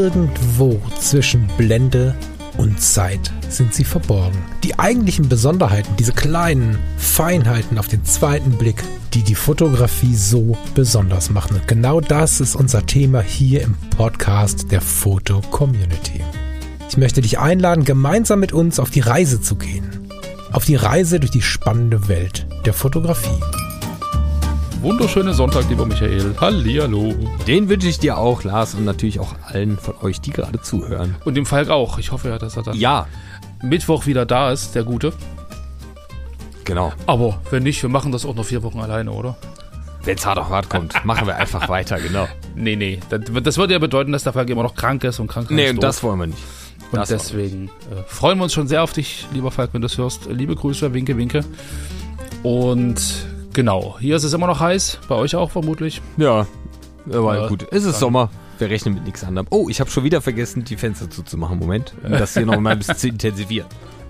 Irgendwo zwischen Blende und Zeit sind sie verborgen. Die eigentlichen Besonderheiten, diese kleinen Feinheiten auf den zweiten Blick, die die Fotografie so besonders machen. Und genau das ist unser Thema hier im Podcast der Foto-Community. Ich möchte dich einladen, gemeinsam mit uns auf die Reise zu gehen. Auf die Reise durch die spannende Welt der Fotografie. Wunderschönen Sonntag, lieber Michael. Hallihallo. Den wünsche ich dir auch, Lars, und natürlich auch allen von euch, die gerade zuhören. Und dem Falk auch. Ich hoffe ja, dass er dann Mittwoch wieder da ist, der Gute. Genau. Aber wenn nicht, wir machen das auch noch 4 Wochen alleine, oder? Wenn es hart auf hart kommt, machen wir einfach weiter, genau. Nee. Das würde ja bedeuten, dass der Falk immer noch krank ist und krank ist. Nee, das wollen wir nicht. Und deswegen freuen wir uns schon sehr auf dich, lieber Falk, wenn du es hörst. Liebe Grüße, winke, winke. Und genau, hier ist es immer noch heiß, bei euch auch vermutlich. Ja, aber gut, es ist Sommer, wir rechnen mit nichts anderem. Oh, ich habe schon wieder vergessen, die Fenster zuzumachen, Moment, um das hier noch mal ein bisschen zu intensivieren.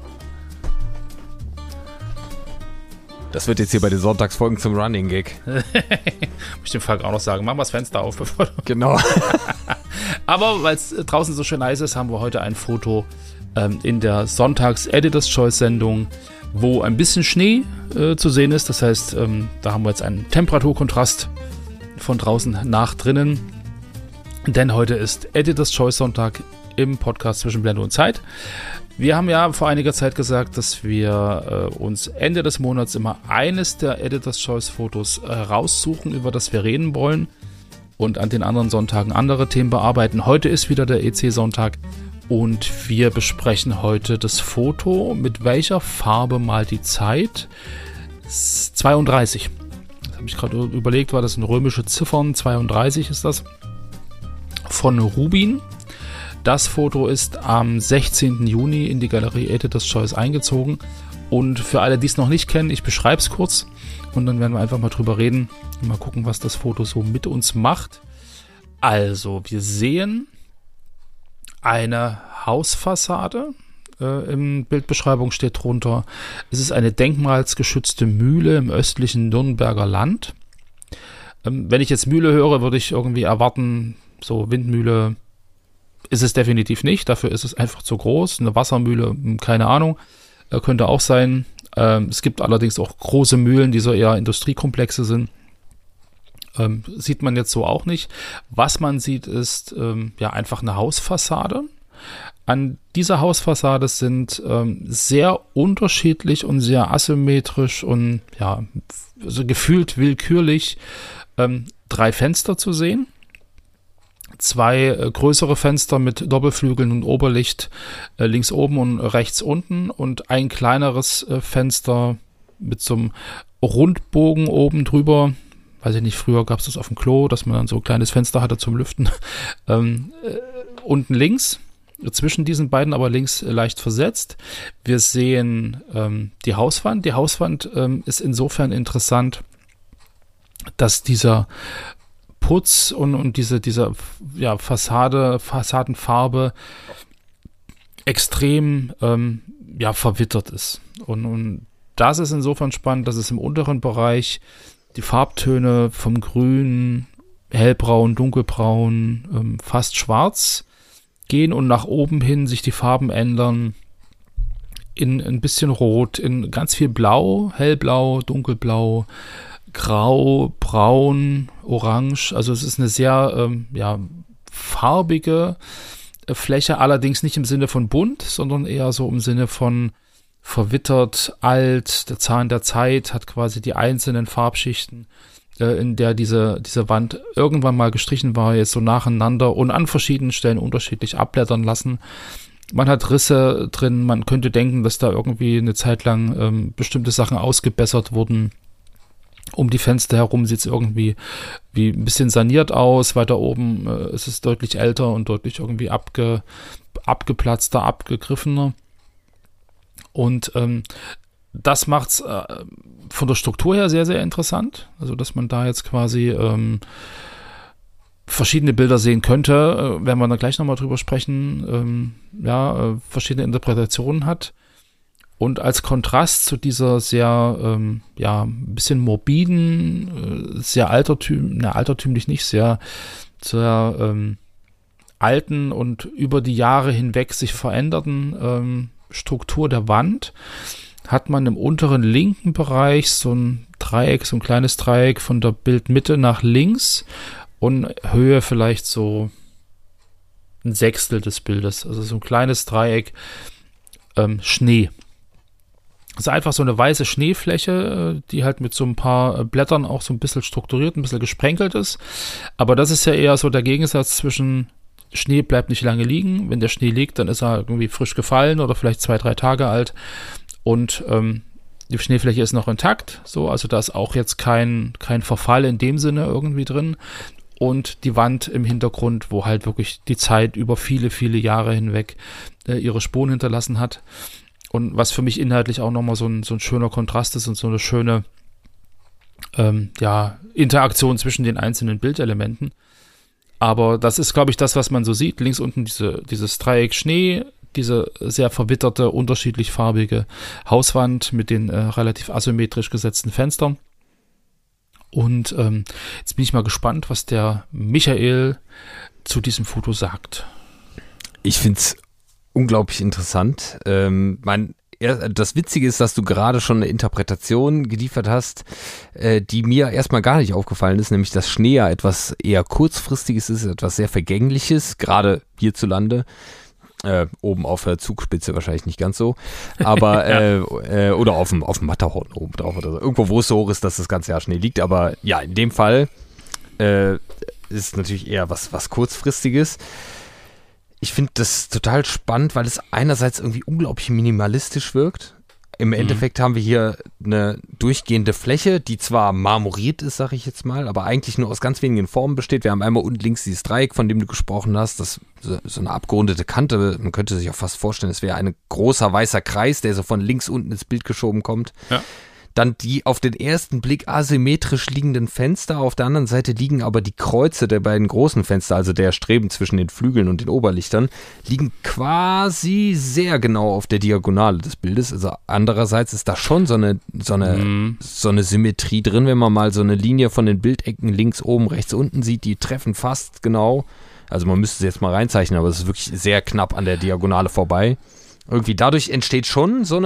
Das wird jetzt hier bei den Sonntagsfolgen zum Running Gag. Muss ich dem Falk auch noch sagen, machen wir das Fenster auf, bevor du... Genau. Aber weil es draußen so schön heiß ist, haben wir heute ein Foto in der Sonntags-Editors Choice-Sendung, wo ein bisschen Schnee zu sehen ist. Das heißt, da haben wir jetzt einen Temperaturkontrast von draußen nach drinnen. Denn heute ist Editors Choice Sonntag im Podcast zwischen Blende und Zeit. Wir haben ja vor einiger Zeit gesagt, dass wir uns Ende des Monats immer eines der Editors Choice Fotos raussuchen, über das wir reden wollen. Und an den anderen Sonntagen andere Themen bearbeiten. Heute ist wieder der EC-Sonntag. Und wir besprechen heute das Foto. Mit welcher Farbe malt die Zeit? 32. Das habe ich gerade überlegt, war das in römische Ziffern? 32 ist das. Von Rubin. Das Foto ist am 16. Juni in die Galerie Editors Choice eingezogen. Und für alle, die es noch nicht kennen, ich beschreibe es kurz. Und dann werden wir einfach mal drüber reden. Und mal gucken, was das Foto so mit uns macht. Also, wir sehen eine Hausfassade. In Bildbeschreibung steht drunter, es ist eine denkmalsgeschützte Mühle im östlichen Nürnberger Land. Wenn ich jetzt Mühle höre, würde ich irgendwie erwarten, so Windmühle ist es definitiv nicht. Dafür ist es einfach zu groß. Eine Wassermühle, keine Ahnung, könnte auch sein. Es gibt allerdings auch große Mühlen, die so eher Industriekomplexe sind. Sieht man jetzt so auch nicht. Was man sieht, ist einfach eine Hausfassade. An dieser Hausfassade sind sehr unterschiedlich und sehr asymmetrisch und also gefühlt willkürlich 3 Fenster zu sehen. 2 größere Fenster mit Doppelflügeln und Oberlicht links oben und rechts unten und ein kleineres Fenster mit so einem Rundbogen oben drüber. Weiß ich nicht, früher gab es das auf dem Klo, dass man dann so ein kleines Fenster hatte zum Lüften. Unten links, zwischen diesen beiden aber links leicht versetzt. Wir sehen die Hauswand. Die Hauswand ist insofern interessant, dass dieser Putz und diese Fassadenfarbe extrem verwittert ist. Und das ist insofern spannend, dass es im unteren Bereich die Farbtöne vom Grün, Hellbraun, Dunkelbraun, fast schwarz gehen und nach oben hin sich die Farben ändern in ein bisschen Rot, in ganz viel Blau, Hellblau, Dunkelblau, Grau, Braun, Orange. Also es ist eine sehr farbige Fläche, allerdings nicht im Sinne von bunt, sondern eher so im Sinne von verwittert, alt. Der Zahn der Zeit hat quasi die einzelnen Farbschichten, in der diese Wand irgendwann mal gestrichen war, jetzt so nacheinander und an verschiedenen Stellen unterschiedlich abblättern lassen. Man hat Risse drin, man könnte denken, dass da irgendwie eine Zeit lang bestimmte Sachen ausgebessert wurden. Um die Fenster herum sieht es irgendwie wie ein bisschen saniert aus. Weiter oben ist es deutlich älter und deutlich irgendwie abgeplatzter, abgegriffener. Und das macht es von der Struktur her sehr, sehr interessant. Also, dass man da jetzt quasi verschiedene Bilder sehen könnte, werden wir dann gleich nochmal drüber sprechen, verschiedene Interpretationen hat. Und als Kontrast zu dieser sehr, ein bisschen morbiden, sehr altertümlich nicht, sehr alten und über die Jahre hinweg sich veränderten Struktur der Wand hat man im unteren linken Bereich so ein Dreieck, so ein kleines Dreieck von der Bildmitte nach links und Höhe vielleicht so ein Sechstel des Bildes, also so ein kleines Dreieck Schnee. Das ist einfach so eine weiße Schneefläche, die halt mit so ein paar Blättern auch so ein bisschen strukturiert, ein bisschen gesprenkelt ist. Aber das ist ja eher so der Gegensatz zwischen Schnee bleibt nicht lange liegen. Wenn der Schnee liegt, dann ist er irgendwie frisch gefallen oder vielleicht 2-3 Tage alt. Und die Schneefläche ist noch intakt. So, also da ist auch jetzt kein Verfall in dem Sinne irgendwie drin. Und die Wand im Hintergrund, wo halt wirklich die Zeit über viele, viele Jahre hinweg ihre Spuren hinterlassen hat. Und was für mich inhaltlich auch nochmal so ein schöner Kontrast ist und so eine schöne Interaktion zwischen den einzelnen Bildelementen. Aber das ist, glaube ich, das, was man so sieht. Links unten dieses Dreieck Schnee, diese sehr verwitterte, unterschiedlich farbige Hauswand mit den relativ asymmetrisch gesetzten Fenstern. Und jetzt bin ich mal gespannt, was der Michael zu diesem Foto sagt. Ich finde es unglaublich interessant. Das Witzige ist, dass du gerade schon eine Interpretation geliefert hast, die mir erstmal gar nicht aufgefallen ist, nämlich dass Schnee ja etwas eher kurzfristiges ist, etwas sehr Vergängliches, gerade hierzulande. Oben auf der Zugspitze wahrscheinlich nicht ganz so, aber ja. Oder auf dem Matterhorn oben drauf oder so. Irgendwo, wo es so hoch ist, dass das ganze Jahr Schnee liegt, aber ja, in dem Fall ist natürlich eher was Kurzfristiges. Ich finde das total spannend, weil es einerseits irgendwie unglaublich minimalistisch wirkt. Im Endeffekt haben wir hier eine durchgehende Fläche, die zwar marmoriert ist, sage ich jetzt mal, aber eigentlich nur aus ganz wenigen Formen besteht. Wir haben einmal unten links dieses Dreieck, von dem du gesprochen hast, das so eine abgerundete Kante. Man könnte sich auch fast vorstellen, es wäre ein großer weißer Kreis, der so von links unten ins Bild geschoben kommt. Ja. Dann die auf den ersten Blick asymmetrisch liegenden Fenster. Auf der anderen Seite liegen aber die Kreuze der beiden großen Fenster, also der Streben zwischen den Flügeln und den Oberlichtern, liegen quasi sehr genau auf der Diagonale des Bildes. Also andererseits ist da schon so eine Symmetrie drin, wenn man mal so eine Linie von den Bildecken links oben, rechts unten sieht, die treffen fast genau. Also man müsste es jetzt mal reinzeichnen, aber es ist wirklich sehr knapp an der Diagonale vorbei. Irgendwie dadurch entsteht schon so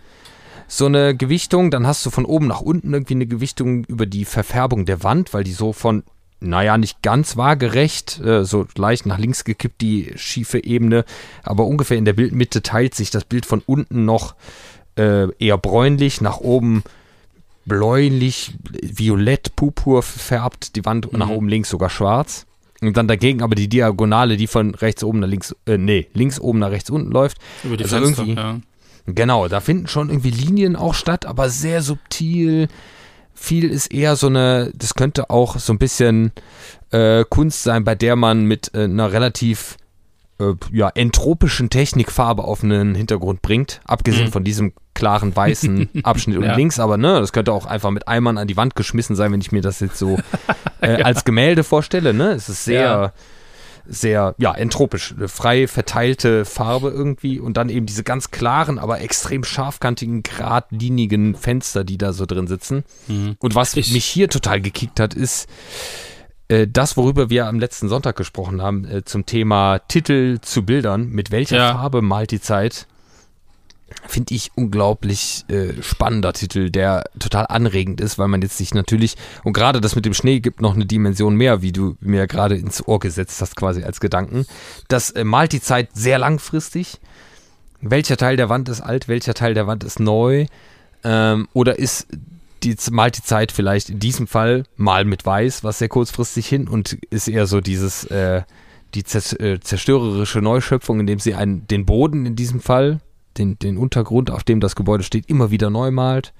eine Gewichtung, dann hast du von oben nach unten irgendwie eine Gewichtung über die Verfärbung der Wand, weil die so von, nicht ganz waagerecht, so leicht nach links gekippt, die schiefe Ebene, aber ungefähr in der Bildmitte teilt sich das Bild von unten noch eher bräunlich, nach oben bläulich, violett, purpur färbt, die Wand nach oben links sogar schwarz. Und dann dagegen aber die Diagonale, die von rechts oben nach links oben nach rechts unten läuft. Über die also Fenster, irgendwie, ja. Genau, da finden schon irgendwie Linien auch statt, aber sehr subtil. Viel ist eher das könnte auch so ein bisschen Kunst sein, bei der man mit einer relativ entropischen Technik Farbe auf einen Hintergrund bringt, abgesehen von diesem klaren weißen Abschnitt unten links, aber das könnte auch einfach mit Eimern an die Wand geschmissen sein, wenn ich mir das jetzt so als Gemälde vorstelle, ne? Es ist sehr entropisch, eine frei verteilte Farbe irgendwie und dann eben diese ganz klaren, aber extrem scharfkantigen, geradlinigen Fenster, die da so drin sitzen. Und was mich hier total gekickt hat, ist das, worüber wir am letzten Sonntag gesprochen haben, zum Thema Titel zu Bildern. Mit welcher Farbe malt die Zeit? Finde ich unglaublich spannender Titel, der total anregend ist, weil man jetzt sich natürlich, und gerade das mit dem Schnee gibt noch eine Dimension mehr, wie du mir gerade ins Ohr gesetzt hast, quasi als Gedanken. Das malt die Zeit sehr langfristig. Welcher Teil der Wand ist alt, welcher Teil der Wand ist neu? Oder malt die Zeit vielleicht in diesem Fall mal mit Weiß, was sehr kurzfristig hin und ist eher so dieses die zerstörerische Neuschöpfung, indem sie den Boden in diesem Fall, den Untergrund, auf dem das Gebäude steht, immer wieder neu malt.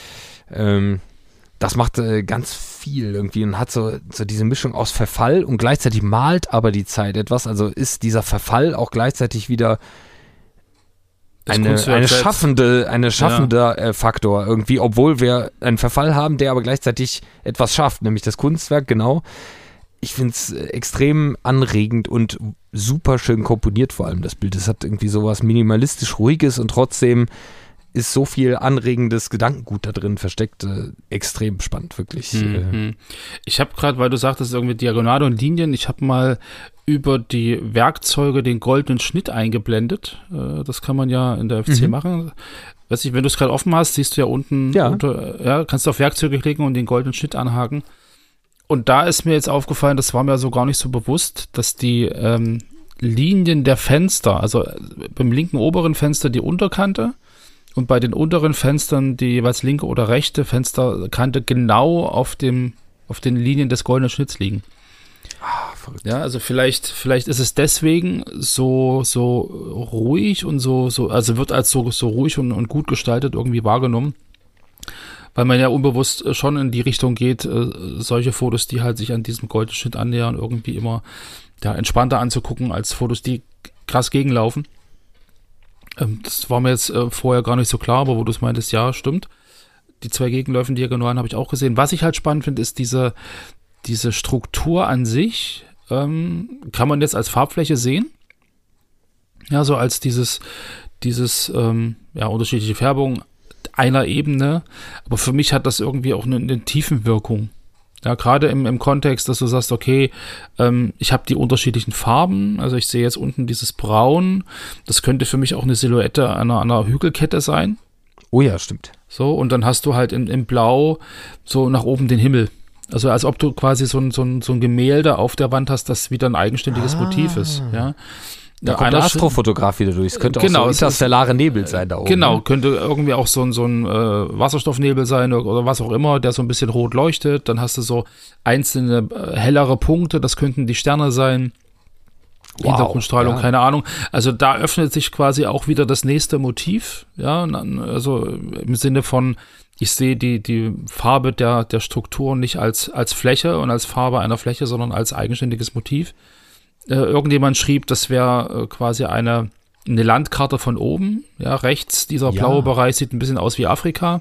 Das macht ganz viel irgendwie und hat so diese Mischung aus Verfall und gleichzeitig malt aber die Zeit etwas. Also ist dieser Verfall auch gleichzeitig wieder eine schaffender Faktor irgendwie, obwohl wir einen Verfall haben, der aber gleichzeitig etwas schafft, nämlich das Kunstwerk, genau. Ich finde es extrem anregend und super schön komponiert, vor allem das Bild. Es hat irgendwie sowas minimalistisch Ruhiges und trotzdem ist so viel anregendes Gedankengut da drin versteckt. Extrem spannend, wirklich. Ich habe gerade, weil du sagtest, irgendwie Diagonale und Linien, ich habe mal über die Werkzeuge den goldenen Schnitt eingeblendet. Das kann man ja in der FC machen. Weiß ich, wenn du es gerade offen hast, siehst du ja unten, kannst du auf Werkzeuge klicken und den goldenen Schnitt anhaken. Und da ist mir jetzt aufgefallen, das war mir so gar nicht so bewusst, dass die Linien der Fenster, also beim linken oberen Fenster die Unterkante und bei den unteren Fenstern die jeweils linke oder rechte Fensterkante genau auf den Linien des goldenen Schnitts liegen. Verrückt. Ja, also vielleicht ist es deswegen so ruhig und so, also wird als so ruhig und gut gestaltet irgendwie wahrgenommen, weil man ja unbewusst schon in die Richtung geht, solche Fotos, die halt sich an diesem goldenen Schnitt annähern, irgendwie immer entspannter anzugucken als Fotos, die krass gegenlaufen. Das war mir jetzt vorher gar nicht so klar, aber wo du es meintest, ja, stimmt. Die 2 gegenläufigen Diagonalen habe ich auch gesehen. Was ich halt spannend finde, ist diese Struktur an sich, kann man jetzt als Farbfläche sehen. Ja, so als dieses unterschiedliche Färbung einer Ebene. Aber für mich hat das irgendwie auch eine Tiefenwirkung. Ja, gerade im Kontext, dass du sagst, okay, ich habe die unterschiedlichen Farben, also ich sehe jetzt unten dieses Braun, das könnte für mich auch eine Silhouette einer Hügelkette sein. Oh ja, stimmt. So, und dann hast du halt im Blau so nach oben den Himmel. Also als ob du quasi so ein Gemälde auf der Wand hast, das wieder ein eigenständiges Motiv ist. Ja. Da kommt der Astrofotograf wieder durch. Es könnte auch so interstellare Nebel sein da oben. Genau, könnte irgendwie auch so ein Wasserstoffnebel sein oder was auch immer, der so ein bisschen rot leuchtet. Dann hast du so einzelne hellere Punkte, das könnten die Sterne sein. Hintergrundstrahlung, keine Ahnung. Also da öffnet sich quasi auch wieder das nächste Motiv. Ja, also im Sinne von, ich sehe die Farbe der Struktur nicht als Fläche und als Farbe einer Fläche, sondern als eigenständiges Motiv. Irgendjemand schrieb, das wäre quasi eine Landkarte von oben. Ja, rechts, dieser blaue Bereich sieht ein bisschen aus wie Afrika.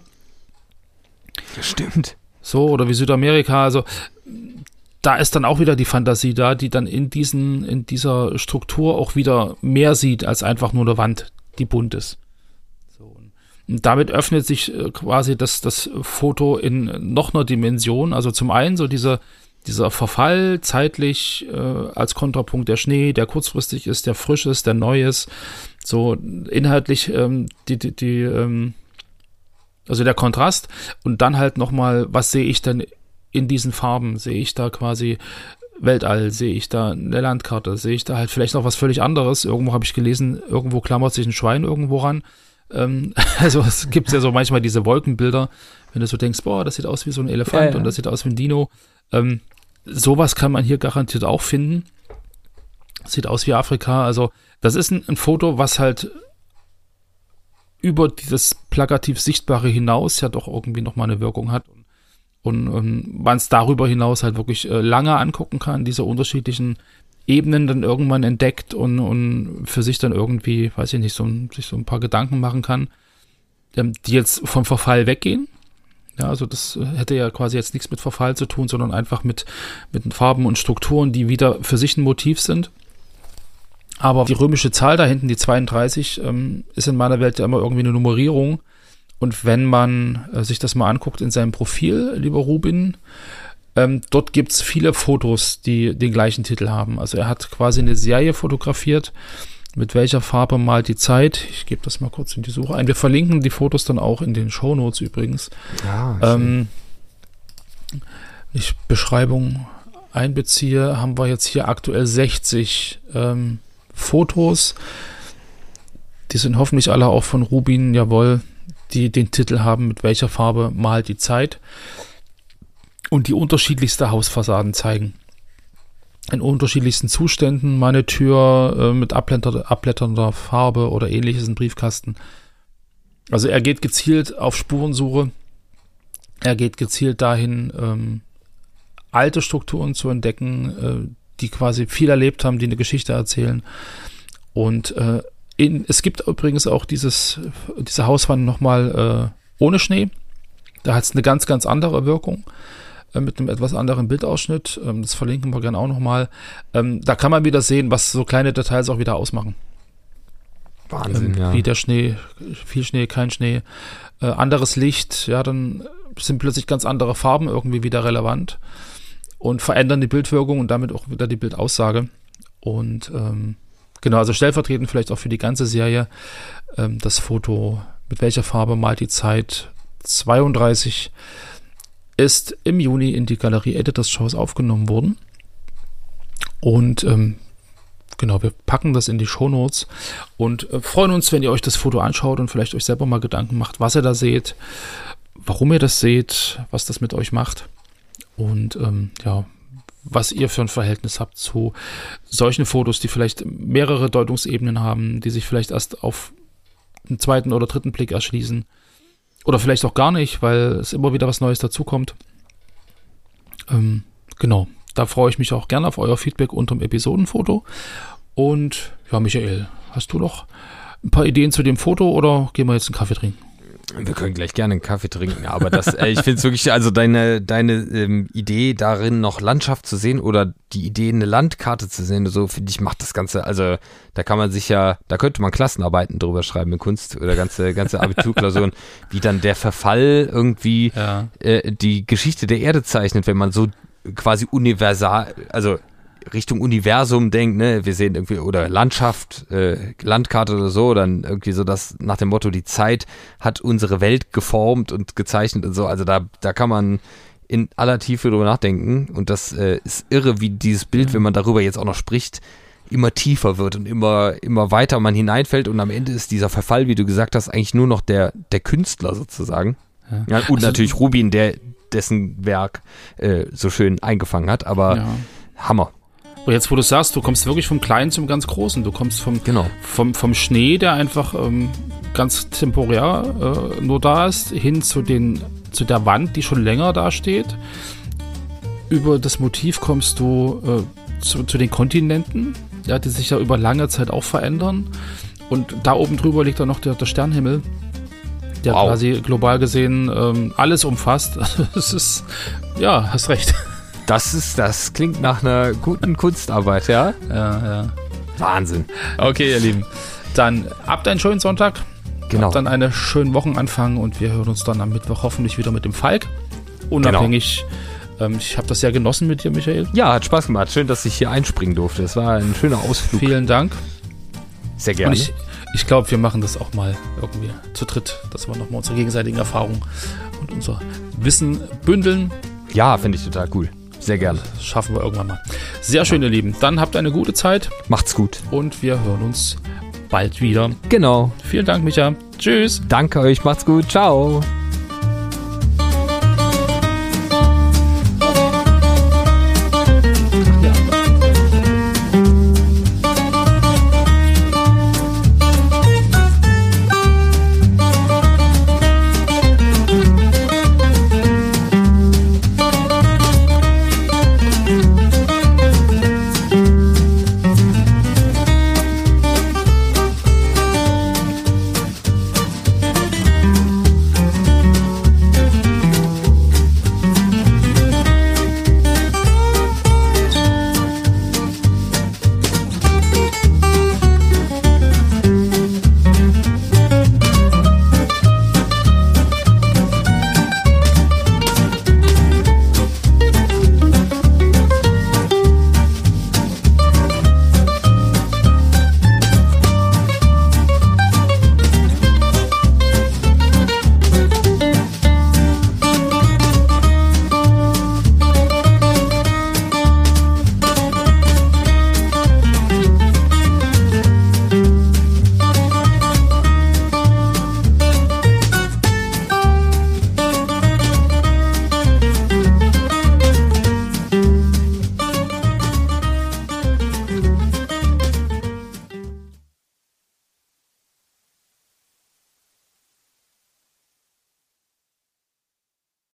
Stimmt. So, oder wie Südamerika. Also da ist dann auch wieder die Fantasie da, die dann in dieser Struktur auch wieder mehr sieht, als einfach nur eine Wand, die bunt ist. So. Und damit öffnet sich quasi das Foto in noch einer Dimension. Also zum einen so dieser Verfall zeitlich als Kontrapunkt der Schnee, der kurzfristig ist, der frisch ist, der neu ist. So inhaltlich also der Kontrast. Und dann halt nochmal, was sehe ich denn in diesen Farben? Sehe ich da quasi Weltall? Sehe ich da eine Landkarte? Sehe ich da halt vielleicht noch was völlig anderes? Irgendwo habe ich gelesen, irgendwo klammert sich ein Schwein irgendwo ran. Also es gibt ja so manchmal diese Wolkenbilder, wenn du so denkst, boah, das sieht aus wie so ein Elefant und das sieht aus wie ein Dino. Sowas kann man hier garantiert auch finden. Sieht aus wie Afrika. Also das ist ein Foto, was halt über dieses plakativ Sichtbare hinaus ja doch irgendwie nochmal eine Wirkung hat. Und man es darüber hinaus halt wirklich lange angucken kann, diese unterschiedlichen Ebenen dann irgendwann entdeckt und für sich dann irgendwie, weiß ich nicht, sich so ein paar Gedanken machen kann, die jetzt vom Verfall weggehen. Ja, also das hätte ja quasi jetzt nichts mit Verfall zu tun, sondern einfach mit Farben und Strukturen, die wieder für sich ein Motiv sind. Aber die römische Zahl da hinten, die 32, ist in meiner Welt ja immer irgendwie eine Nummerierung. Und wenn man sich das mal anguckt in seinem Profil, lieber Rubin, dort gibt es viele Fotos, die den gleichen Titel haben. Also er hat quasi eine Serie fotografiert, mit welcher Farbe malt die Zeit. Ich gebe das mal kurz in die Suche ein. Wir verlinken die Fotos dann auch in den Shownotes übrigens. Ja, ich Beschreibung einbeziehe, haben wir jetzt hier aktuell 60 Fotos. Die sind hoffentlich alle auch von Rubin, jawohl, die den Titel haben, mit welcher Farbe malt die Zeit, und die unterschiedlichste Hausfassaden zeigen. In unterschiedlichsten Zuständen, meine Tür mit abblätternder Farbe oder ähnliches, ein Briefkasten. Also er geht gezielt auf Spurensuche, er geht gezielt dahin, alte Strukturen zu entdecken, die quasi viel erlebt haben, die eine Geschichte erzählen. Und es gibt übrigens auch diese Hauswand nochmal ohne Schnee. Da hat es eine ganz, ganz andere Wirkung, mit einem etwas anderen Bildausschnitt. Das verlinken wir gerne auch nochmal. Da kann man wieder sehen, was so kleine Details auch wieder ausmachen. Wahnsinn, ja. Wie der Schnee, viel Schnee, kein Schnee, anderes Licht, ja, dann sind plötzlich ganz andere Farben irgendwie wieder relevant und verändern die Bildwirkung und damit auch wieder die Bildaussage. Und genau, also stellvertretend vielleicht auch für die ganze Serie das Foto, mit welcher Farbe malt die Zeit 32, ist im Juni in die Galerie Editors Choice aufgenommen worden. Und genau, wir packen das in die Shownotes und freuen uns, wenn ihr euch das Foto anschaut und vielleicht euch selber mal Gedanken macht, was ihr da seht, warum ihr das seht, was das mit euch macht und ja, was ihr für ein Verhältnis habt zu solchen Fotos, die vielleicht mehrere Deutungsebenen haben, die sich vielleicht erst auf den zweiten oder dritten Blick erschließen oder vielleicht auch gar nicht, weil es immer wieder was Neues dazukommt. Genau, da freue ich mich auch gerne auf euer Feedback unter dem Episodenfoto. Und ja, Michael, hast du noch ein paar Ideen zu dem Foto oder gehen wir jetzt einen Kaffee trinken? Wir können gleich gerne einen Kaffee trinken, aber das, ich finde es wirklich, also deine Idee darin, noch Landschaft zu sehen oder die Idee, eine Landkarte zu sehen, so finde ich, macht das Ganze, also da kann man sich ja, da könnte man Klassenarbeiten drüber schreiben in Kunst oder ganze Abiturklausuren, wie dann der Verfall irgendwie die Geschichte der Erde zeichnet, wenn man so quasi universal, also Richtung Universum denkt, ne, wir sehen irgendwie, oder Landschaft, Landkarte oder so, dann irgendwie so das nach dem Motto, die Zeit hat unsere Welt geformt und gezeichnet und so, also da kann man in aller Tiefe drüber nachdenken und das ist irre, wie dieses Bild, wenn man darüber jetzt auch noch spricht, immer tiefer wird und immer weiter man hineinfällt und am Ende ist dieser Verfall, wie du gesagt hast, eigentlich nur noch der Künstler sozusagen. Ja, und also, natürlich Rubin, dessen Werk so schön eingefangen hat, aber Hammer. Und jetzt, wo du sagst, du kommst wirklich vom Kleinen zum ganz Großen. Du kommst vom Schnee, der einfach ganz temporär nur da ist, hin zu der Wand, die schon länger da steht. Über das Motiv kommst du zu den Kontinenten, ja, die sich ja über lange Zeit auch verändern. Und da oben drüber liegt dann noch der Sternenhimmel, der quasi global gesehen alles umfasst. Das ist, ja, hast recht. Das klingt nach einer guten Kunstarbeit, ja? Ja. Wahnsinn. Okay, ihr Lieben. Dann habt einen schönen Sonntag. Genau. Habt dann einen schönen Wochenanfang und wir hören uns dann am Mittwoch hoffentlich wieder mit dem Falk. Unabhängig. Genau. Ich habe das sehr genossen mit dir, Michael. Ja, hat Spaß gemacht. Schön, dass ich hier einspringen durfte. Das war ein schöner Ausflug. Vielen Dank. Sehr gerne. Und ich glaube, wir machen das auch mal irgendwie zu dritt, dass wir nochmal unsere gegenseitigen Erfahrungen und unser Wissen bündeln. Ja, finde ich total cool. Sehr gerne. Das schaffen wir irgendwann mal. Sehr schön, ihr Lieben. Dann habt eine gute Zeit. Macht's gut. Und wir hören uns bald wieder. Genau. Vielen Dank, Micha. Tschüss. Danke euch. Macht's gut. Ciao.